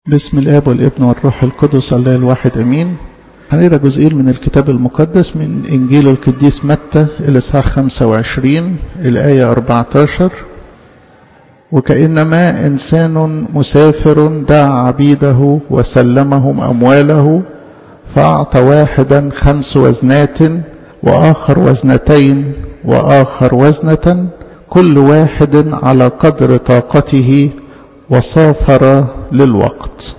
بسم الآب والابن والروح القدس الله الواحد أمين. هنقرأ جزئين من الكتاب المقدس من إنجيل القديس متى الإصحاح 25 الآية 14. وكأنما إنسان مسافر دعا عبيده وسلمهم أمواله، فأعطى واحدا 5 وزنات وآخر 2 وآخر 1، كل واحد على قدر طاقته، وسافر للوقت.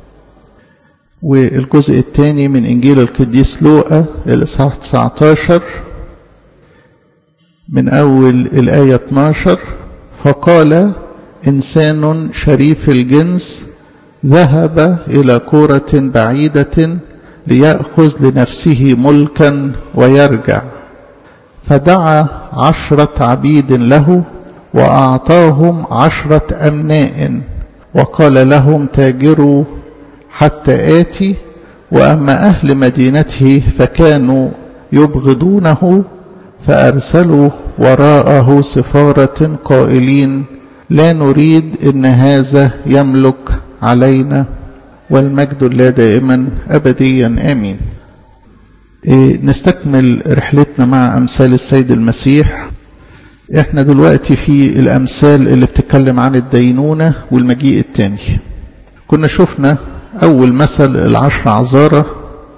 والجزء الثاني من إنجيل القديس لوقا الإصحاح 19 من أول الآية 12. فقال إنسان شريف الجنس ذهب إلى قرى بعيدة ليأخذ لنفسه ملكا ويرجع، فدعا 10 عبيد له وأعطاهم 10 أمناء، وقال لهم تاجروا حتى آتي. وأما أهل مدينته فكانوا يبغضونه، فأرسلوا وراءه سفارة قائلين لا نريد إن هذا يملك علينا، والمجد لله دائما أبديا آمين. نستكمل رحلتنا مع أمثال السيد المسيح. احنا دلوقتي في الأمثال اللي بتتكلم عن الدينونة والمجيء التاني. كنا شفنا أول مثل 10 عذارى،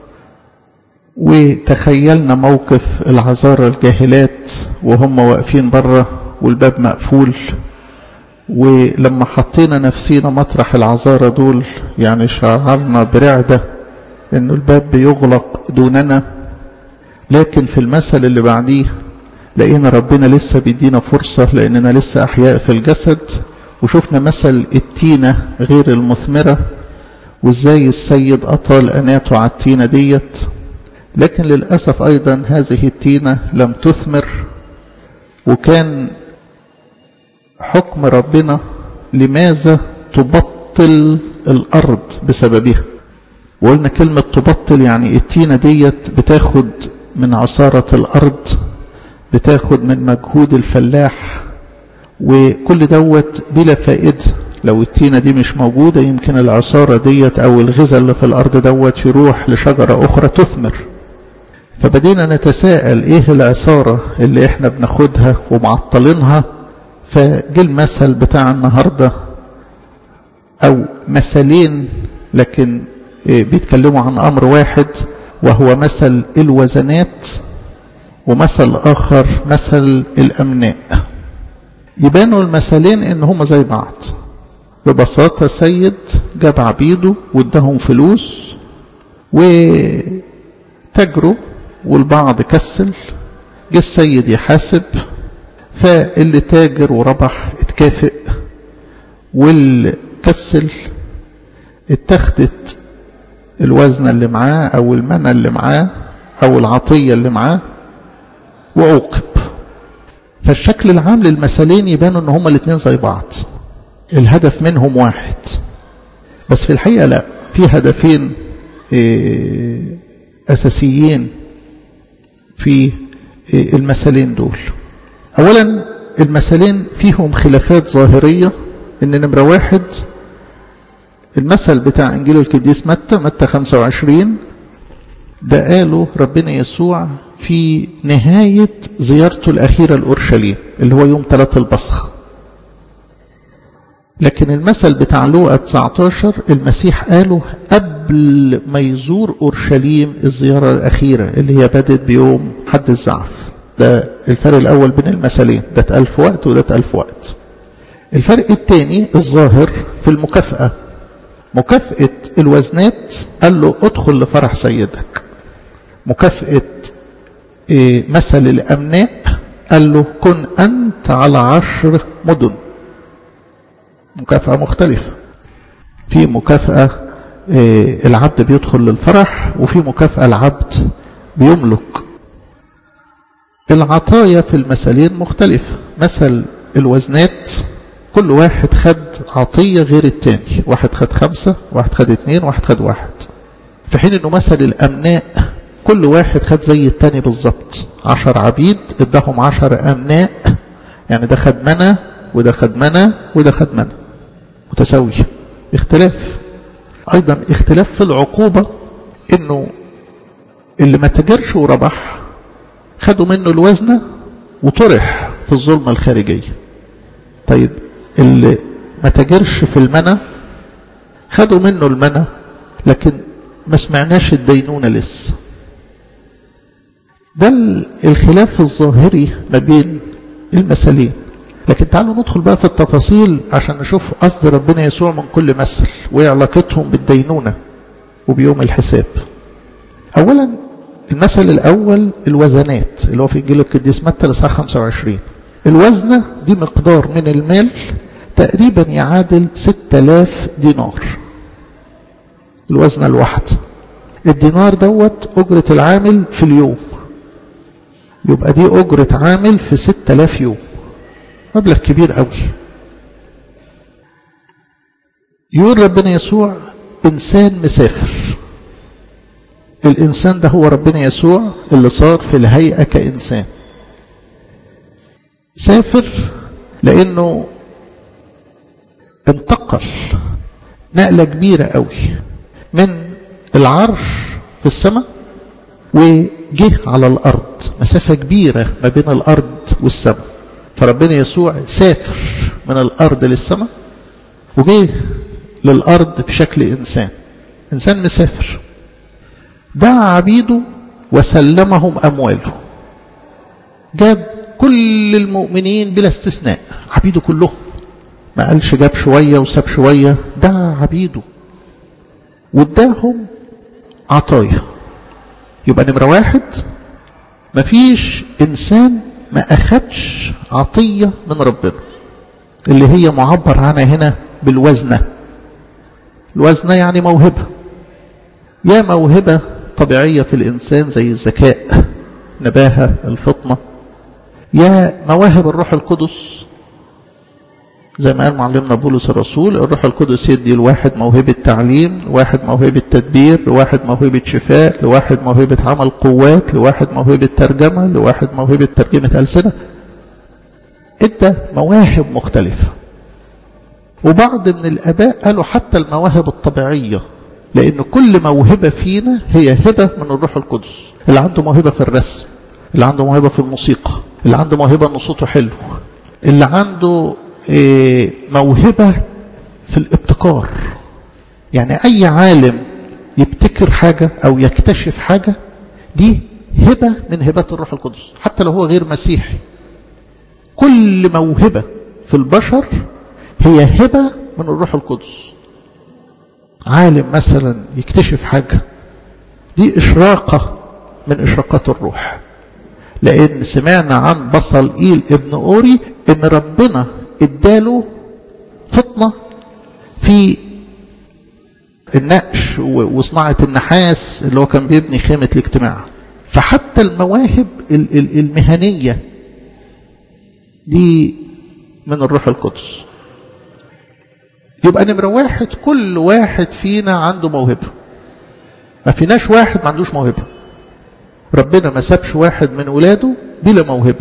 وتخيلنا موقف العذارى الجاهلات وهم واقفين بره والباب مقفول، ولما حطينا نفسينا مطرح العذارى دول يعني شعرنا برعدة إنه الباب بيغلق دوننا. لكن في المثل اللي بعديه لقينا ربنا لسه بيدينا فرصة لأننا لسه أحياء في الجسد. وشفنا مثل التينة غير المثمرة، وإزاي السيد أطال أناته على التينة ديت، لكن للأسف أيضا هذه التينة لم تثمر. وكان حكم ربنا لماذا تبطل الأرض بسببها. وقلنا كلمة تبطل يعني التينة ديت بتاخد من عصارة الأرض، بتاخد من مجهود الفلاح، وكل دوت بلا فائدة. لو التينة دي مش موجودة يمكن العصارة ديت أو الغذاء اللي في الأرض دوت يروح لشجرة أخرى تثمر. فبدينا نتساءل إيه العصارة اللي إحنا بناخدها ومعطلينها. فجي المثل بتاع النهاردة أو مثلين لكن بيتكلموا عن أمر واحد، وهو مثل الوزنات، ومثل آخر مثل الأمناء. يبانوا المثلين إن هما زي بعض. ببساطة سيد جاب عبيده وادهم فلوس وتجروا، والبعض كسل. جه السيد يحاسب، فاللي تاجر وربح اتكافئ، واللي كسل اتخذت الوزن اللي معاه أو المنى اللي معاه أو العطية اللي معاه وعوقب. فالشكل العام للمثلين يبانوا ان هما الاثنين زي بعض، الهدف منهم واحد، بس في الحقيقة لا، في هدفين أساسيين في المثلين دول. أولا المثلين فيهم خلافات ظاهرية. إن نمرة 1 المثل بتاع إنجيل القديس متى 25 ده قاله ربنا يسوع في نهاية زيارته الأخيرة لأورشليم اللي هو يوم 3 البصخ. لكن المثل بتاع لوقا 19 المسيح قاله قبل ما يزور أورشليم الزيارة الأخيرة اللي هي بدت بيوم حد الزعف. ده الفرق الأول بين المثلين، ده اتقال في وقت وده اتقال في وقت. الفرق الثاني الظاهر في المكافأة. مكافأة الوزنات قال له ادخل لفرح سيدك. مكافأة مثل الأمناء قال له كن أنت على 10 مدن. مكافأة مختلفة. في مكافأة العبد بيدخل للفرح، وفي مكافأة العبد بيملك. العطايا في المثلين مختلفة. مثل الوزنات كل واحد خد عطية غير التاني، واحد خد 5، واحد خد 2، واحد خد 1. في حين انه مثل الأمناء كل واحد خد زي التاني بالظبط. 10 عبيد ادهم 10 أمناء، يعني ده خد منى وده خد منى وده خد منى، متساوية. اختلاف أيضا اختلاف في العقوبة، إنه اللي ما تاجرش وربح خدوا منه الوزنة وطرح في الظلمة الخارجية. طيب اللي ما تاجرش في المنى خدوا منه المنى لكن ما سمعناش الدينونة لسه. ده الخلاف الظاهري ما بين المثلين. لكن تعالوا ندخل بقى في التفاصيل عشان نشوف قصد ربنا يسوع من كل مثل وايه علاقتهم بالدينونة وبيوم الحساب. اولا المثل الاول الوزنات اللي هو في انجيل القديس متى الاصحاح 25. الوزنة دي مقدار من المال تقريبا يعادل 6000 دينار. الوزنة الواحدة. الدينار دوت أجرة العامل في اليوم، يبقى دي أجرة عامل في 6000 يوم، مبلغ كبير قوي. يقول ربنا يسوع إنسان مسافر. الإنسان ده هو ربنا يسوع اللي صار في الهيئة كإنسان. سافر لأنه انتقل نقلة كبيرة قوي من العرش في السماء وجه على الأرض، مسافة كبيرة ما بين الأرض والسماء. فربنا يسوع سافر من الأرض للسماء وجه للأرض في شكل إنسان. إنسان مسافر. دعا عبيده وسلمهم أمواله. جاب كل المؤمنين بلا استثناء، عبيده كلهم، ما قالش جاب شوية وساب شوية، دعا عبيده واداهم عطايا. يبقى نمرة واحد مفيش إنسان ما أخدش عطية من ربنا، اللي هي معبر عنها هنا بالوزنة. الوزنة يعني موهبة، يا موهبة طبيعية في الإنسان زي الذكاء، نباهة، الفطنة، يا مواهب الروح القدس زي ما قال معلمنا بولس الرسول، الروح القدس يدي الواحد موهبة تعليم، لواحد موهبة تدبير، لواحد موهبة شفاء، لواحد موهبة عمل قوات، لواحد موهبة ترجمة، لواحد موهبة ترجمة ألسنة. ادى مواهب مختلفة. وبعض من الآباء قالوا حتى المواهب الطبيعية، لأن كل موهبة فينا هي هبة من الروح القدس. اللي عنده موهبة في الرسم، اللي عنده موهبة في الموسيقى، اللي عنده موهبة ان صوته حلو، اللي عنده موهبة في الابتكار. يعني أي عالم يبتكر حاجة أو يكتشف حاجة دي هبة من هبات الروح القدس، حتى لو هو غير مسيحي. كل موهبة في البشر هي هبة من الروح القدس. عالم مثلا يكتشف حاجة دي إشراقة من إشراقات الروح، لأن سمعنا عن بصلئيل ابن أوري إن ربنا اداله فطنة في النقش وصناعة النحاس اللي هو كان بيبني خيمة الاجتماع. فحتى المواهب المهنية دي من الروح القدس. يبقى نمرة واحد كل واحد فينا عنده موهبة، ما فيناش واحد ما عندوش موهبة. ربنا ما سابش واحد من ولاده بلا موهبة.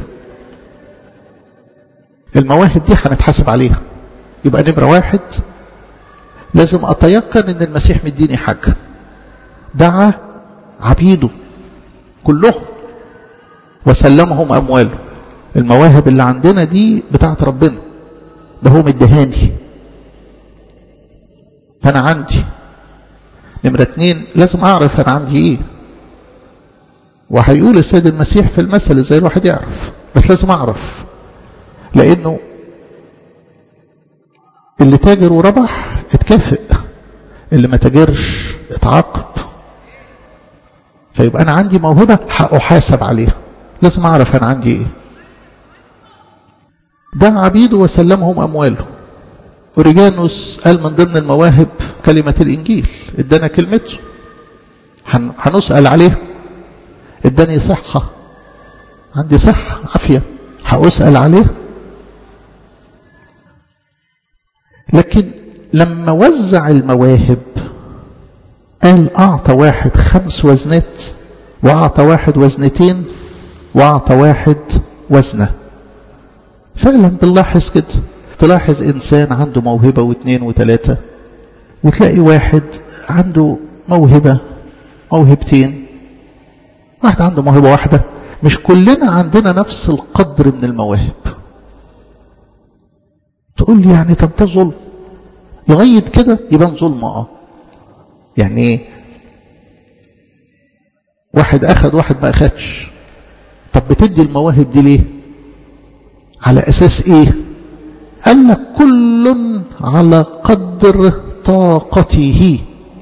المواهب دي هنتحاسب عليها. يبقى نمرة واحد لازم أتيقن إن المسيح مديني حاجة. دعا عبيده كلهم وسلمهم أمواله. المواهب اللي عندنا دي بتاعت ربنا، ده هو مدهاني، فأنا عندي. نمرة اتنين لازم أعرف أنا عندي إيه. وهيقول السيد المسيح في المثل ازاي الواحد يعرف، بس لازم أعرف، لأنه اللي تاجر وربح اتكافئ، اللي ما تاجرش اتعاقب. فيبقى أنا عندي موهبة هأحاسب عليها، لازم أعرف أنا عندي إيه. دعا عبيده وسلمهم أمواله. أوريجانوس قال من ضمن المواهب كلمة الإنجيل، ادانا كلمته هنسأل عليه. اداني صحة، عندي صحة عافية، هأسأل عليه. لكن لما وزع المواهب قال أعطى واحد 5 وزنات، وأعطى واحد 2 وزنتين، وأعطى واحد 1 وزنة. فعلا بنلاحظ كده، تلاحظ إنسان عنده موهبة 2 و3، وتلاقي واحد عنده موهبة موهبتين، واحد عنده موهبة واحدة. مش كلنا عندنا نفس القدر من المواهب. تقول لي يعني طب ده ظلم؟ لغاية كده يبان ظلم. يعني ايه؟ واحد اخد واحد ما اخدش. طب بتدي المواهب دي ليه؟ على اساس ايه؟ قال لك كل على قدر طاقته.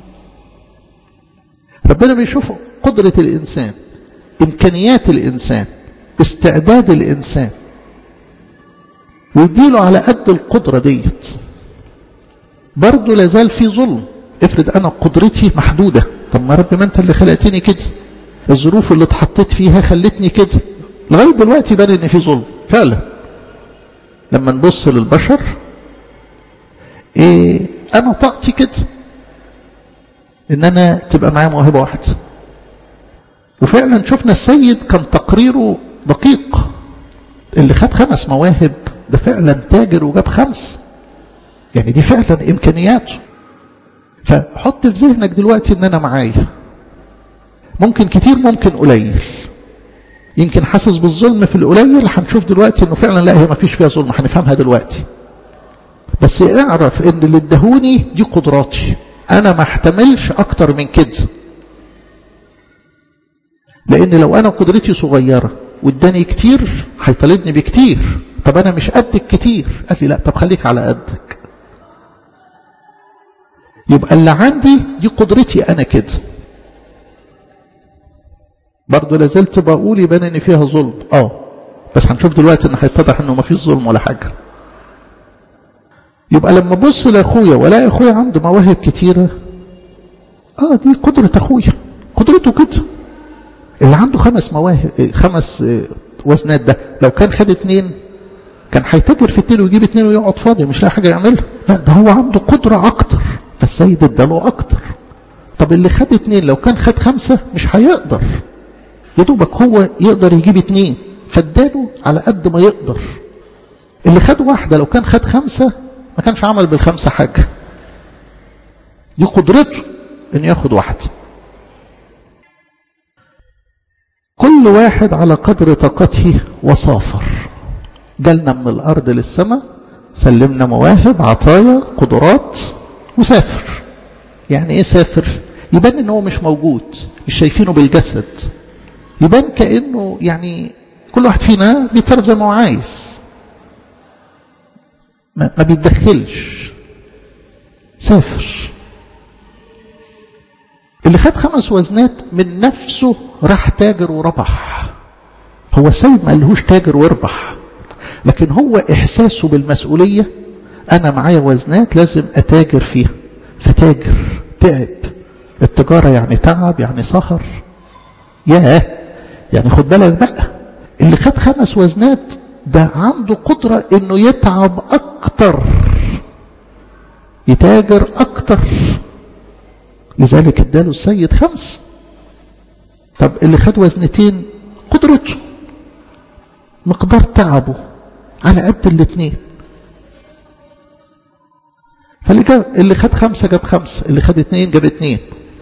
ربنا بيشوف قدرة الانسان، امكانيات الانسان، استعداد الانسان، ويديله على قد القدرة ديت. برضه لازال في ظلم. افرض انا قدرتي محدودة، طب ما رب ما انت اللي خلقتني كده، الظروف اللي اتحطيت فيها خلتني كده. لغاية دلوقتي بان ان في ظلم فعلا. لما نبص للبشر انا طاقتي كده ان انا تبقى معايا موهبة واحدة. وفعلا شفنا السيد كان تقريره دقيق. اللي خد 5 مواهب ده فعلا تاجر وجاب 5. يعني دي فعلا امكانياته. فحط في ذهنك دلوقتي ان انا معايا ممكن كتير ممكن قليل. يمكن حاسس بالظلم في القليل، هنشوف دلوقتي انه فعلا لا، هي ما فيش فيها ظلم، هنفهمها دلوقتي. بس اعرف ان اللي ادهوني دي قدراتي، انا ما احتملش اكتر من كده. لان لو انا قدرتي صغيرة واداني كتير هيطالبني بكتير. طب انا مش قدك كتير، قال لي لا، طب خليك على قدك. يبقى اللي عندي دي قدرتي انا كده. برضو لازلت بقول يبان ان فيها ظلم. بس هنشوف دلوقتي ان هيتضح انه ما فيش ظلم ولا حاجة. يبقى لما ابص لاخويا ولا اخويا عنده مواهب كتيرة، دي قدرة اخويا، قدرته كده. اللي عنده 5 مواهب 5 وزنات ده لو كان خد 2 كان هيتاجر في 2 ويجيب 2 ويقعد فاضي مش لاقي حاجة يعملها. لا، ده هو عنده قدرة اكتر فالسيد اداله اكتر. طب اللي خد 2 لو كان خد 5 مش هيقدر، يدوبك هو يقدر يجيب 2 فاداله على قد ما يقدر. اللي خد 1 لو كان خد 5 ما كانش عمل بال5 حاجة. دي قدرته ان ياخد 1. كل واحد على قدر طاقته وصافر. جالنا من الارض للسماء، سلمنا مواهب، عطايا، قدرات، وسافر. يعني ايه سافر؟ يبان انه مش موجود، مش شايفينه بالجسد. يبان كأنه يعني كل واحد فينا بيتصرف زي ما هو عايز، ما بيتدخلش. سافر. اللي خد 5 وزنات من نفسه راح تاجر وربح. هو السيد ما قالهوش تاجر واربح، لكن هو إحساسه بالمسؤولية. أنا معايا وزنات لازم أتاجر فيها، فتاجر. تعب. التجارة يعني تعب، يعني سهر. يعني خد بالك بقى، اللي خد 5 وزنات ده عنده قدرة انه يتعب اكتر، يتاجر اكتر. لذلك اداله السيد 5. طب اللي خد 2 قدرته، مقدار تعبه على قد 2. فاللي خد 5 جاب 5، اللي خد 2 جاب 2.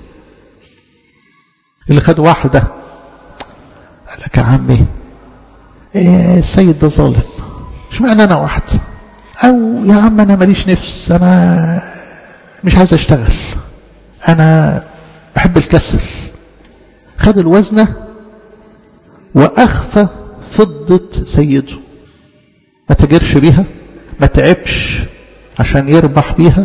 اللي خد 1 قال لك يا عمي السيد ده ظالم، اشمعنى انا 1؟ او يا عم انا ماليش نفس، انا مش عايز اشتغل، انا بحب الكسل. خد الوزنة واخفى فضة سيده، ما تجرش بيها، ما تعبش عشان يربح بيها.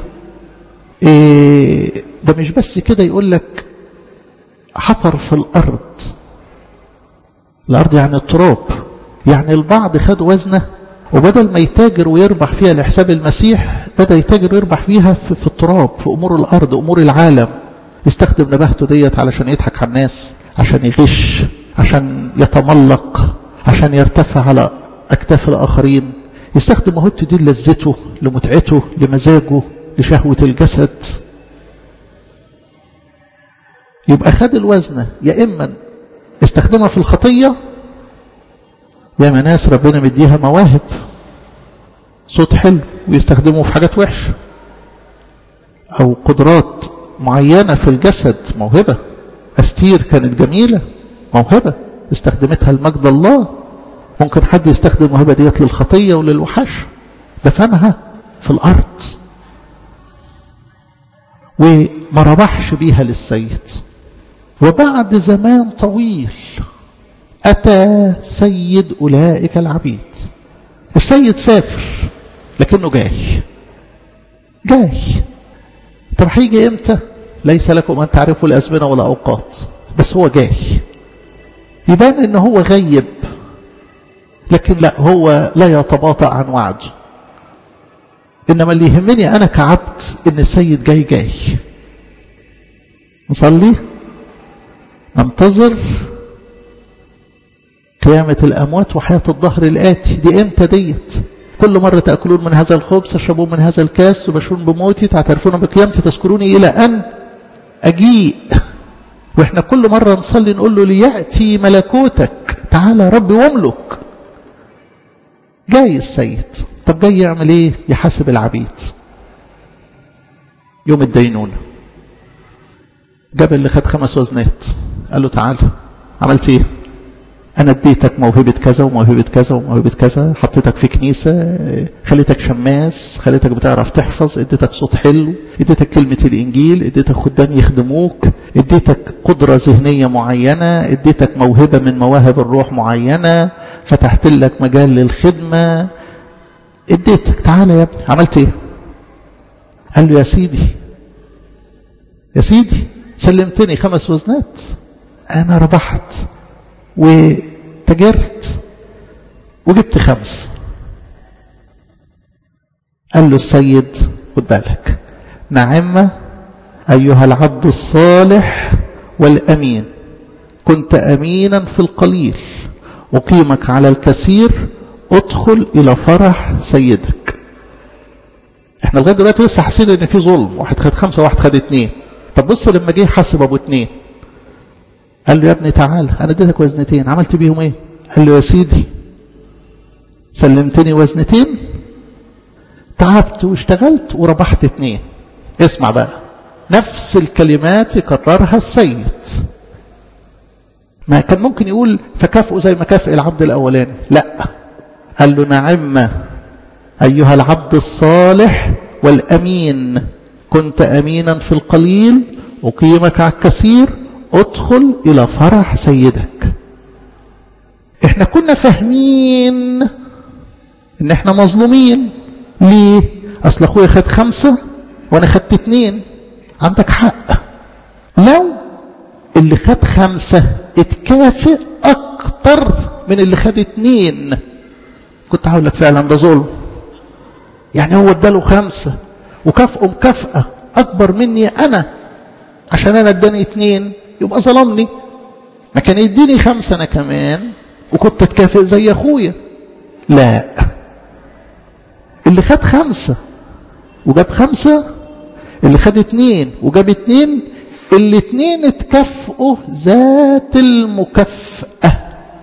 ده مش بس كده، يقول لك حفر في الارض. الارض يعني التراب. يعني البعض خد وزنة وبدل ما يتاجر ويربح فيها لحساب المسيح، بدأ يتاجر ويربح فيها في التراب، في امور الارض، امور العالم. يستخدم نباهته ديت علشان يضحك على الناس، عشان يغش، عشان يتملق، عشان يرتفع على اكتاف الاخرين. يستخدم موهبته دي للذته، لمتعته، لمزاجه، لشهوة الجسد. يبقى خد الوزنة يا اما استخدمها في الخطية، يا ناس ربنا مديها مواهب، صوت حلو ويستخدمه في حاجات وحشة، او قدرات معينة في الجسد موهبة. أستير كانت جميلة، موهبة استخدمتها لمجد الله. ممكن حد يستخدم الموهبة ديت للخطية وللوحش، دفنها في الأرض وما ربحش بيها للسيد. وبعد زمان طويل أتى سيد أولئك العبيد. السيد سافر لكنه جاي. طب هيجي امتى؟ ليس لكم أن تعرفوا الأزمنة ولا أوقات، بس هو جاي. يبان إن هو غيب، لكن لا، هو لا يتباطأ عن وعده. إنما اللي يهمني أنا كعبد إن السيد جاي. نصلي، ننتظر قيامة الأموات وحياة الظهر الآتي. دي إمتى ديت؟ كل مرة تأكلون من هذا الخبز، تشربون من هذا الكاس، تبشرون بموتي، تعترفون بقيامتي، تذكروني إلى أن أجيء. وإحنا كل مرة نصلي نقول له ليأتي ملكوتك، تعالى ربي واملك. جاي السيد. طب جاي يعمل ايه؟ يحاسب العبيد يوم الدينونة. جاب اللي خد 5 وزنات، قال له تعالى، عملت ايه؟ انا اديتك موهبة كذا وموهبة كذا وموهبة كذا، حطيتك في كنيسة، خليتك شماس، خليتك بتعرف تحفظ، اديتك صوت حلو، اديتك كلمة الانجيل، اديتك خدام يخدموك، اديتك قدرة ذهنية معينة، اديتك موهبة من مواهب الروح معينة، فتحت لك مجال للخدمة، اديتك. تعالى يا ابني، عملت ايه؟ قال له يا سيدي سلمتني 5 وزنات، انا ربحت وتجرت وجبت 5. قال له السيد خد بالك، نعم أيها العبد الصالح والأمين، كنت أمينا في القليل أقيمك على الكثير، ادخل إلى فرح سيدك. احنا لغاية دلوقتي لسه حاسين ان في ظلم، واحد خد 5 وواحد خد 2. طب بص لما جه حاسب ابو 2، قال له يا ابني تعال، انا اديتك 2 وزن، عملت بيهم ايه؟ قال له يا سيدي سلمتني 2 وزن، تعبت واشتغلت وربحت 2. اسمع بقى، نفس الكلمات يكررها السيد. ما كان ممكن يقول فكافئه زي ما كافئ العبد الاولاني، لا، قال له نعم ايها العبد الصالح والامين، كنت امينا في القليل اقيمك على الكثير، ادخل الى فرح سيدك. احنا كنا فاهمين ان احنا مظلومين. ليه؟ اصل اخويا خد 5 وانا خدت 2. عندك حق، لو اللي خد 5 اتكافئ اكتر من اللي خد 2 كنت هقول لك فعلا ده ظلم. يعني هو اداله 5 وكافئه مكافأة اكبر مني انا، عشان انا اداني 2 يبقى ظلمني. ما كان يديني 5 انا كمان وكنت اتكافئ زي اخويا. لا، اللي خد 5 وجاب 5، اللي خد 2 وجاب 2، الاتنين اتكافئوا ذات المكافأة.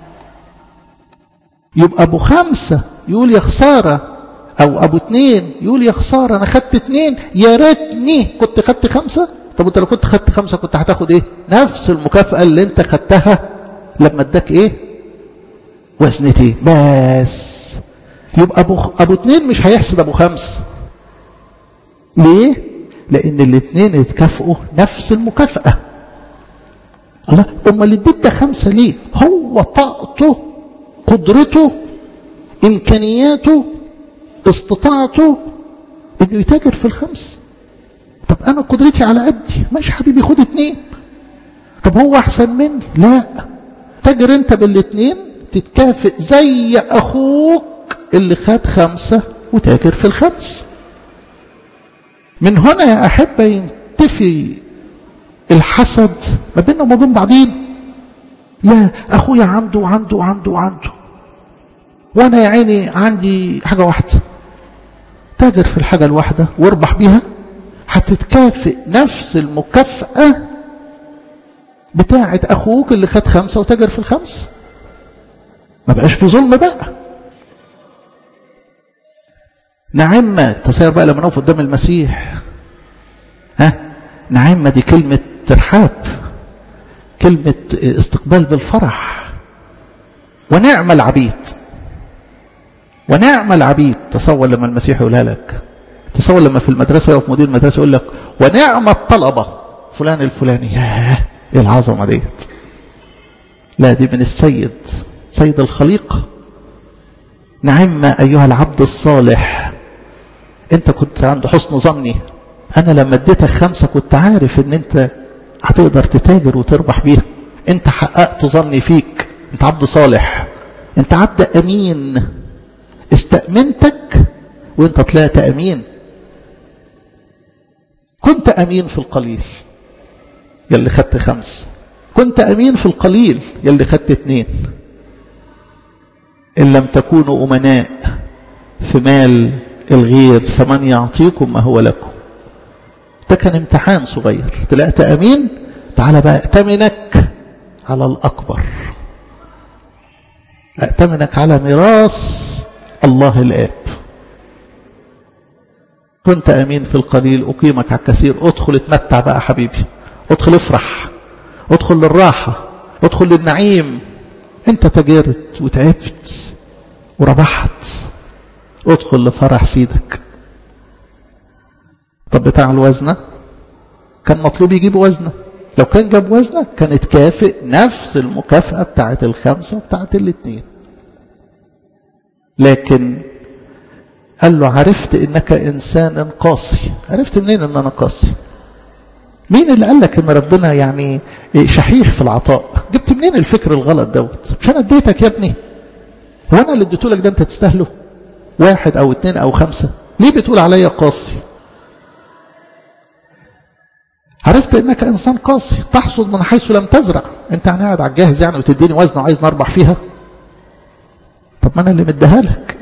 يبقى ابو 5 يقول يا خسارة، او ابو 2 يقول يا خسارة انا خدت 2، يا ريتني كنت خدت 5. طب انت لو كنت خدت 5 كنت هتاخد ايه؟ نفس المكافأة اللي انت خدتها لما اداك ايه؟ 2 وزن. بس يبقى ابو 2 مش هيحسد ابو 5. ليه؟ لان الاتنين اتكافئوا نفس المكافأة. الله، اما اللي اديت ده 5 ليه؟ هو طاقته، قدرته، امكانياته، استطاعته انه يتاجر في 5. طب انا قدرتي على قدي، ماشي حبيبي خد 2. طب هو احسن مني؟ لا، تاجر انت بال2 تتكافئ زي اخوك اللي خد 5 وتاجر في 5. من هنا يا أحبة ينتفي الحسد ما بيننا وما بين بعضين. لا، أخويا عنده وعنده وعنده وعنده، وأنا يا عيني عندي حاجة واحدة. تاجر في الحاجة الواحدة واربح بيها، هتتكافئ نفس المكافأة بتاعة أخوك اللي خد 5 وتاجر في 5. ما بقاش في ظلم بقى. نعم، تصير بقى لما نقف قدام المسيح، نعمة دي كلمة ترحاب، كلمة استقبال بالفرح. ونعم العبيد، ونعم العبيد. تصور لما المسيح يقولها لك، تصور لما في المدرسة يقف مدير المدرسة يقول لك ونعم الطلبة فلان الفلاني. ياه ايه العظمة ديت! لا دي من السيد، سيد الخليقة. نعم أيها العبد الصالح. انت كنت عند حسن ظني، انا لما اديتك 5 كنت عارف ان انت هتقدر تتاجر وتربح بيها. انت حققت ظني فيك، انت عبد صالح، انت عبد امين. استأمنتك وانت طلعت امين. كنت امين في القليل يلي خدت 5، كنت امين في القليل يلي خدت 2. ان لم تكونوا امناء في مال الغير فمن يعطيكم ما هو لكم. ده كان امتحان صغير. طلعت امين، تعال بقى ائتمنك على الاكبر، ائتمنك على ميراث الله الاب. كنت امين في القليل اقيمك على الكثير. ادخل اتمتع بقى حبيبي، ادخل افرح، ادخل للراحه، ادخل للنعيم. انت تجرت وتعبت وربحت، ادخل لفرح سيدك. طب بتاع الوزنة كان مطلوب يجيب وزنة، لو كان جاب وزنة كانت كافئ نفس المكافأة بتاعت 5 وبتاعت 2. لكن قال له عرفت انك انسان قاسي. عرفت منين ان انا قاسي؟ مين اللي قال لك ان ربنا يعني شحيح في العطاء؟ جبت منين الفكر الغلط دوت؟ مش انا اديتك يا ابني؟ هو انا اللي اديته لك ده انت تستاهله؟ 1 أو 2 أو 5، ليه بتقول عليا قاسي؟ عرفت انك انسان قاسي، تحصد من حيث لم تزرع. انت يعني قاعد على الجاهز يعني وتديني وزنه وعايز نربح فيها؟ طب ما انا اللي مديها لك.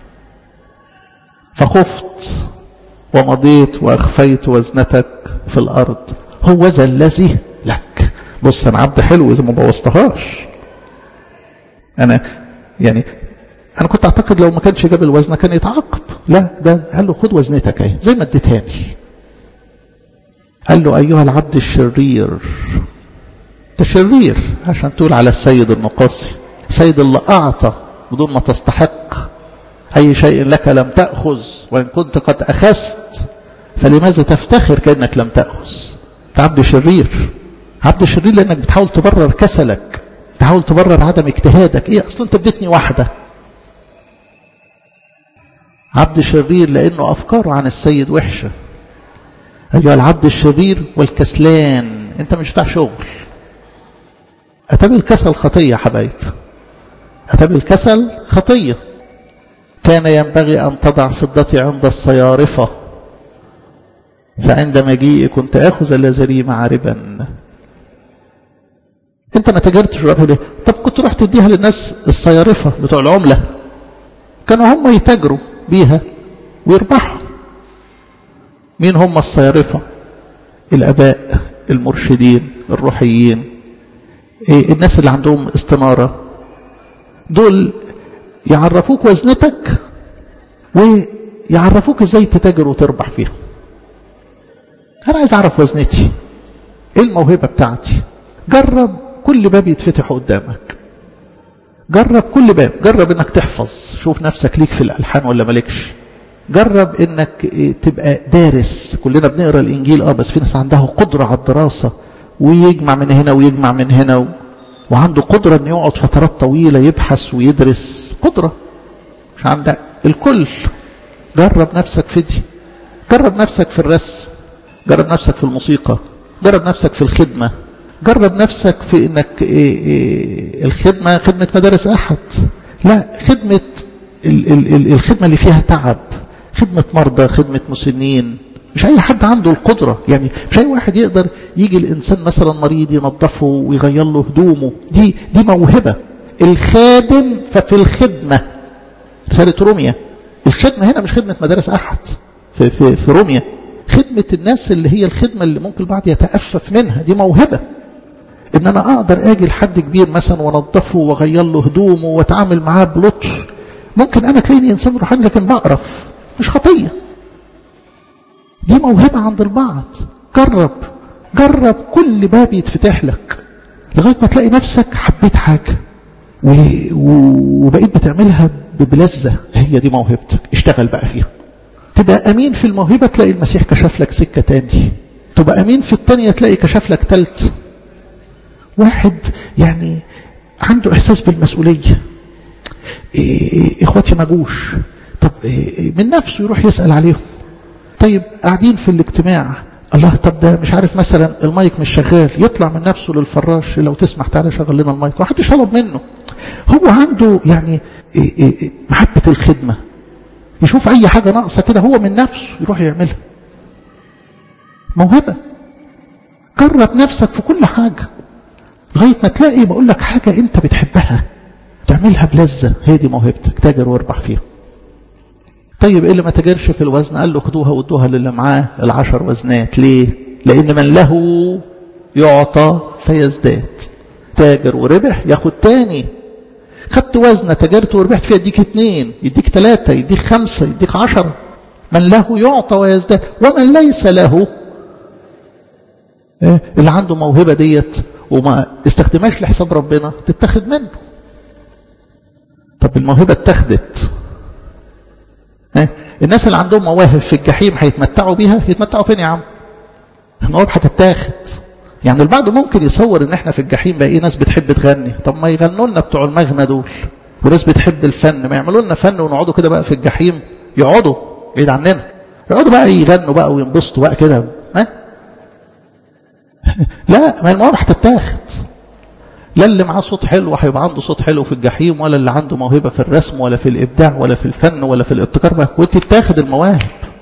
فخفت ومضيت واخفيت وزنتك في الارض، هو ذا الذي لك. بص انا عبد حلو اذا ما بوظتهاش. انا كنت اعتقد لو ما كانش جاب الوزنه كان يتعاقب. لا، ده قال له خد وزنتك اهي زي ما اديتهاني. قال له ايها العبد الشرير. انت شرير عشان تقول على السيد النقاصي، السيد اللي اعطى بدون ما تستحق. اي شيء لك لم تأخذ، وان كنت قد اخذت فلماذا تفتخر كأنك لم تأخذ؟ انت عبد شرير. عبد شرير لانك بتحاول تبرر كسلك، تحاول تبرر عدم اجتهادك. ايه اصلا انت اديتني 1. عبد شرير لانه افكاره عن السيد وحشه. ايها العبد الشرير والكسلان. انت مش بتاع شغل. اتابع الكسل خطيه يا حبايب، اتابع الكسل خطيه. كان ينبغي ان تضع فضتي عند الصيارفه، فعند مجيئي كنت اخذ الذي معاربا. انت ما تجرتش الربح ليه؟ طب كنت رحت تديها للناس الصيارفه بتوع العمله، كانوا هم يتاجروا بيها ويربحوا. مين هم الصيارفه؟ الاباء المرشدين الروحيين، الناس اللي عندهم استناره. دول يعرفوك وزنتك ويعرفوك ازاي تتاجر وتربح فيها. انا عايز اعرف وزنتي، ايه الموهبه بتاعتي. جرب كل باب يتفتح قدامك، جرب كل باب. جرب انك تحفظ، شوف نفسك ليك في الالحان ولا مالكش. جرب انك تبقى دارس. كلنا بنقرا الانجيل بس في ناس عندها قدره على الدراسه، ويجمع من هنا ويجمع من هنا، وعنده قدره انه يقعد فترات طويله يبحث ويدرس. قدره مش عندك الكل. جرب نفسك في دي، جرب نفسك في الرسم، جرب نفسك في الموسيقى، جرب نفسك في الخدمه، جرب نفسك في انك الخدمه خدمه مدارس احد، لا، خدمه الخدمه اللي فيها تعب، خدمه مرضى، خدمه مسنين. مش اي حد عنده القدره، يعني مش اي واحد يقدر يجي الانسان مثلا مريض ينظفه ويغير له هدومه. دي موهبه. الخادم ففي الخدمه. رساله روميا. الخدمه هنا مش خدمه مدارس احد، في روميا خدمه الناس اللي هي الخدمه اللي ممكن البعض يتأفف منها. دي موهبه، ان انا اقدر اجي لحد كبير مثلا وانظفه واغير له هدومه واتعامل معاه بلطف. ممكن انا تلاقيني انسان روحاني لكن بقرف، مش خطيه. دي موهبه عند البعض. جرب جرب كل باب يتفتح لك لغاية ما تلاقي نفسك حبيت حاجة وبقيت بتعملها بلذة. هي دي موهبتك، اشتغل بقى فيها. تبقى أمين في الموهبة تلاقي المسيح كشف لك سكة تاني، تبقى أمين في التانية تلاقي كشف لك تالت. واحد يعني عنده إحساس بالمسؤولية، إخواتي ما جوش، طب من نفسه يروح يسأل عليهم. طيب قاعدين في الاجتماع، الله طب ده مش عارف مثلا المايك مش شغال، يطلع من نفسه للفراش لو تسمح تعالى شغل لنا المايك، وحدش طلب منه. هو عنده يعني محبة الخدمة، يشوف أي حاجة ناقصة كده هو من نفسه يروح يعملها. موهبة. جرب نفسك في كل حاجة لغاية ما تلاقي بقول لك حاجة أنت بتحبها تعملها بلذة، هي دي موهبتك، تاجر واربح فيها. طيب إيه اللي ما تاجرش في الوزن؟ قال له خدوها وادوها للي معاه 10 وزنات. ليه؟ لأن من له يعطى فيزداد. تاجر وربح ياخد تاني. خدت وزنة تاجرت وربحت فيها، يديك 2، يديك 3، يديك 5، يديك 10. من له يعطى ويزداد. ومن ليس له، اللي عنده موهبة ديت وما استخدمهاش لحساب ربنا تتاخد منه. طب الموهبة اتاخدت، الناس اللي عندهم مواهب في الجحيم هيتمتعوا بيها؟ يتمتعوا فين يا عم؟ المواهب هتتاخد. يعني البعض ممكن يصور ان احنا في الجحيم بقى ناس بتحب تغني. طب ما يغنوا لنا بتوع المغنى دول، وناس بتحب الفن، ما يعملوا لنا فن ونقعدوا كده بقى في الجحيم، يقعدوا بعيد عننا، يقعدوا بقى يغنوا بقى وينبسطوا بقى كده. لا، ما المواهب هتتاخد. لا اللي معاه صوت حلو هيبقى عنده صوت حلو في الجحيم، ولا اللي عنده موهبة في الرسم ولا في الإبداع ولا في الفن ولا في الابتكار بقى كنت تتاخد المواهب.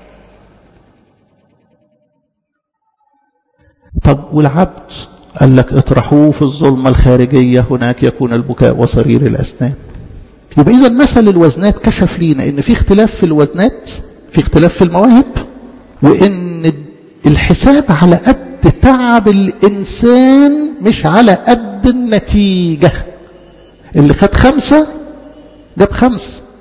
طب والعبد؟ قال لك اطرحوه في الظلمة الخارجية، هناك يكون البكاء وصرير الأسنان. يبقى إذا مثل الوزنات كشف لينا إن في اختلاف في الوزنات، في اختلاف في المواهب، وإن الحساب على قد تعب الإنسان مش على قد النتيجة. اللي خد 5 جاب 5،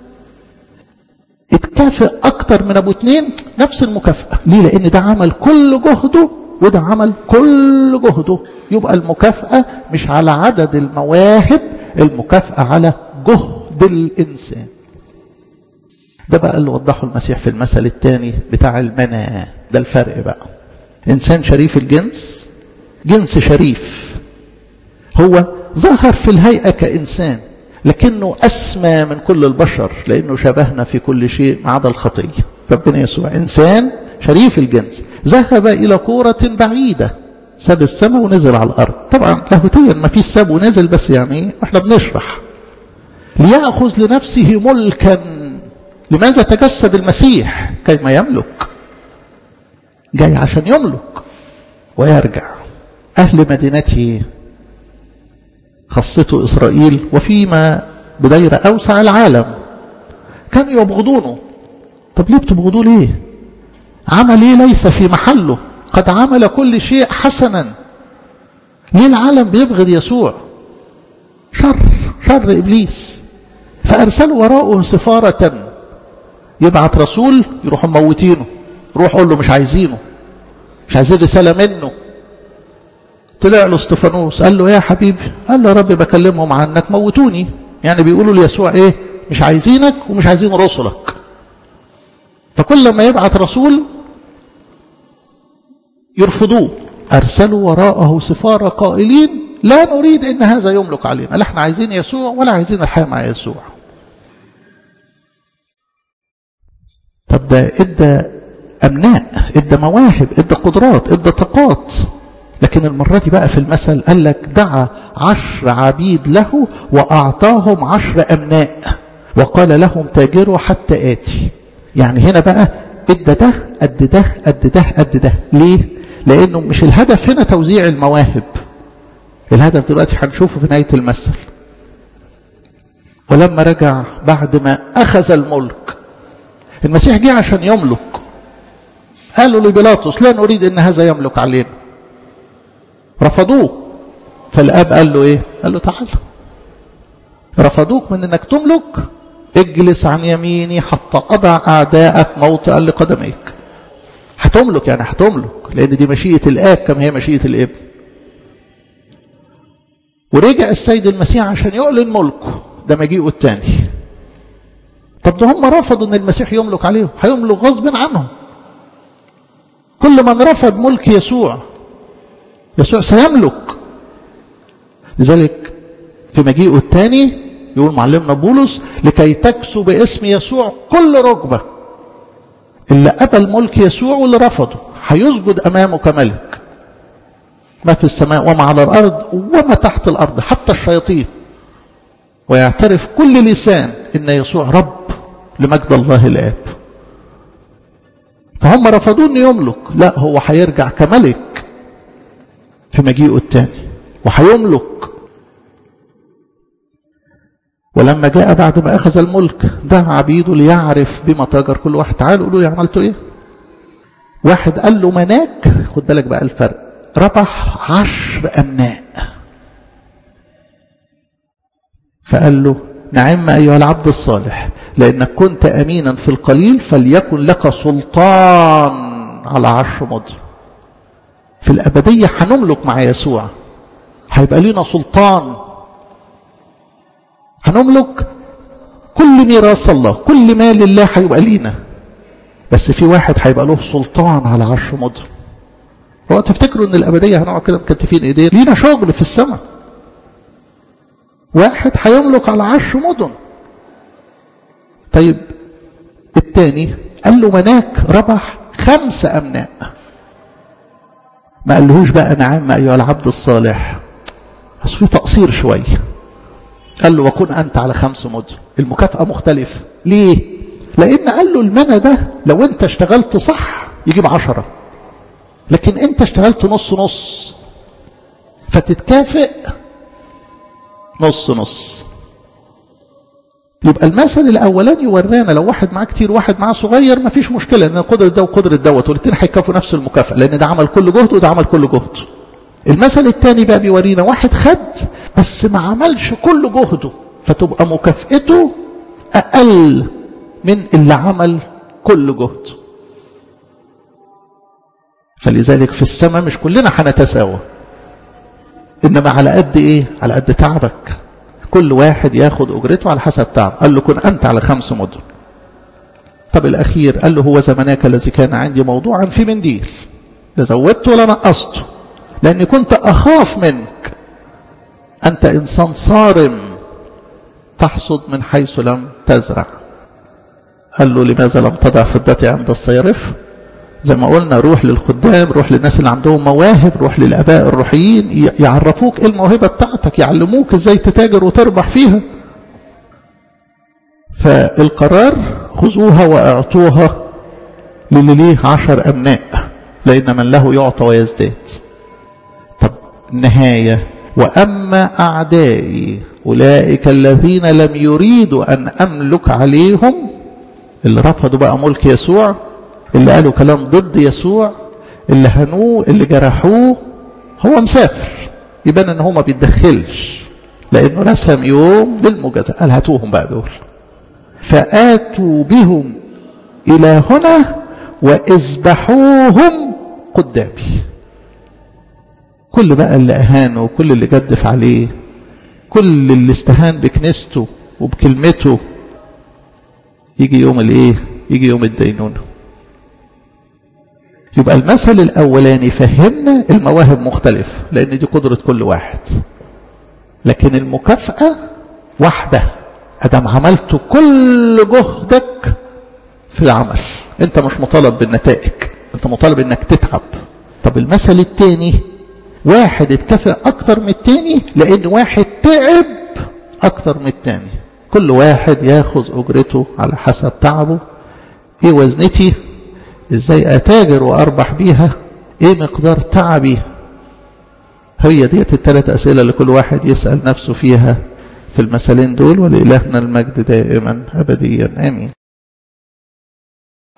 اتكافئ أكتر من أبو 2 نفس المكافأة. ليه؟ لأن ده عمل كل جهده وده عمل كل جهده. يبقى المكافأة مش على عدد المواهب، المكافأة على جهد الإنسان. ده بقى اللي وضحه المسيح في المثل الثاني بتاع المنى. ده الفرق بقى. إنسان شريف الجنس، جنس شريف، هو ظهر في الهيئة كإنسان لكنه أسمى من كل البشر لأنه شبهنا في كل شيء ما عدا الخطية. ربنا يسوع إنسان شريف الجنس، ذهب إلى كورة بعيدة، ساب السماء ونزل على الأرض. طبعا لاهوتيا ما فيش ساب ونزل، بس يعني احنا بنشرح. ليأخذ لنفسه ملكا. لماذا تجسد المسيح؟ كيما يملك. جاي عشان يملك ويرجع. أهل مدينته خاصته إسرائيل وفيما بدايرة أوسع العالم كانوا يبغضونه. طب ليه بتبغضوه؟ ليه؟ عمل ايه ليس في محله؟ قد عمل كل شيء حسنا. ليه العالم بيبغض يسوع؟ شر إبليس. فأرسلوا وراءه سفارة، يبعت رسول يروحوا موتينه، روح قول له مش عايزين رسالة منه. طلع له استفانوس قال له يا حبيبي، قال له يا رب بكلمهم عنك موتوني. يعني بيقولوا ليسوع ايه؟ مش عايزينك ومش عايزين رسلك. فكل ما يبعت رسول يرفضوه. أرسلوا وراءه سفارة قائلين لا نريد إن هذا يملك علينا. لا احنا عايزين يسوع ولا عايزين الحياة مع يسوع. طب ده ادى أمناء، ادى مواهب، ادى قدرات، ادى طاقات. لكن المرة دي بقى في المثل قال لك دعا 10 عبيد له وأعطاهم 10 أمناء وقال لهم تاجروا حتى آتي. يعني هنا بقى ادى ده قد ده قد ده قد ده. ليه؟ لأنه مش الهدف هنا توزيع المواهب. الهدف دلوقتي هنشوفه في نهاية المثل. ولما رجع بعد ما أخذ الملك، المسيح جه عشان يملك. قالوا لبيلاطس لا نريد ان هذا يملك علينا. رفضوه. فالاب قال له ايه؟ قال له تعال، رفضوك من انك تملك، اجلس عن يميني حتى اضع اعداءك موطئا لقدميك. هتملك يعني هتملك، لأن دي مشيئة الآب كما هي مشيئة الابن. ورجع السيد المسيح عشان يعلن ملكه، ده مجيئه الثاني. طب ده هم رفضوا ان المسيح يملك عليهم، هيملك غصب عنهم. كل من رفض ملك يسوع سيملك. لذلك في مجيئه الثاني يقول معلمنا بولس لكي تكسو باسم يسوع كل ركبة. اللي قبل ملك يسوع واللي رفضه هيسجد امامه كملك، ما في السماء وما على الارض وما تحت الارض حتى الشياطين، ويعترف كل لسان ان يسوع رب لمجد الله الآب. فهم رفضوا انه يملك، لا هو هيرجع كملك في مجيئه الثاني وهيملك. ولما جاء بعد ما أخذ الملك دعا عبيده ليعرف بما تاجر كل واحد. تعالوا قولوا لي عملتوا ايه؟ واحد قال له مناك، خد بالك بقى الفرق، ربح 10 أمناء. فقال له نعم أيها العبد الصالح، لأنك كنت أمينا في القليل فليكن لك سلطان على 10 مدن. في الأبدية هنملك مع يسوع، هيبقى لنا سلطان، هنملك كل ميراث الله، كل مال الله هيبقى لينا. بس في واحد هيبقى له سلطان على 10 مدن. هو تفتكروا ان الأبدية هنقعد كده مكتفين ايدينا؟ لينا شغل في السماء. واحد هيملك على 10 مدن. طيب الثاني قال له مناك ربح 5 أمناء. ما قالهوش بقى نعم أيها العبد الصالح، بس في تقصير شوية. قال له وكن أنت على 5 مدن. المكافأة مختلفة. ليه؟ لأن قال له المنى ده لو أنت اشتغلت صح يجيب 10، لكن أنت اشتغلت نص نص فتتكافئ نص نص. يبقى المثل الأولاني ورانا لو واحد معاه كتير واحد معاه صغير ما فيش مشكلة، لأن قدرة ده وقدرة دوت والاثنين هيكافئوا نفس المكافأة، لأن ده عمل كل جهد وده عمل كل جهد. المثل الثاني بقى بيورينا واحد خد بس ما عملش كل جهده، فتبقى مكافئته أقل من اللي عمل كل جهد. فلذلك في السماء مش كلنا هنتساوى، إنما على قد إيه؟ على قد تعبك. كل واحد ياخد أجرته على حسب تعب. قال له كن أنت على 5 مدن. طب الأخير قال له هو زمناك الذي كان عندي موضوعا في منديل، لا زودته ولا نقصته، لأني كنت أخاف منك. أنت إنسان صارم تحصد من حيث لم تزرع. قال له لماذا لم تضع فضتي عند الصيارف؟ زي ما قلنا روح للخدام، روح للناس اللي عندهم مواهب، روح للآباء الروحيين يعرفوك ايه الموهبة بتاعتك، يعلموك ازاي تتاجر وتربح فيها. فالقرار خذوها واعطوها للي ليه 10 أمناء، لأن من له يعطى ويزداد. طب النهاية وأما أعدائي أولئك الذين لم يريدوا أن أملك عليهم، اللي رفضوا بقى ملك يسوع، اللي قالوا كلام ضد يسوع، اللي هنوه، اللي جرحوه. هو مسافر، يبان ان هو ما بيتدخلش لانه رسم يوم للمجازة. قال هاتوهم بقى دول. فآتوا بهم الى هنا واذبحوهم قدامي. كل بقى اللي اهانه، كل اللي جدف عليه، كل اللي استهان بكنيسته وبكلمته، يجي يوم الايه؟ يجي يوم الدينونة. يبقى المثل الأولاني فهمنا المواهب مختلف، لأن دي قدرة كل واحد، لكن المكافأة واحدة. أدام عملت كل جهدك في العمل، أنت مش مطالب بالنتائج، أنت مطالب أنك تتعب. طب المثل الثاني واحد اتكافئ أكتر من الثاني، لأن واحد تعب أكتر من الثاني. كل واحد ياخذ أجرته على حسب تعبه. إيه وزنتي؟ ازاي اتاجر واربح بيها؟ ايه مقدار تعبي؟ هي ديت ال3 اسئله اللي كل واحد يسال نفسه فيها في المثلين دول. ولإلهنا المجد دائما ابديا امين.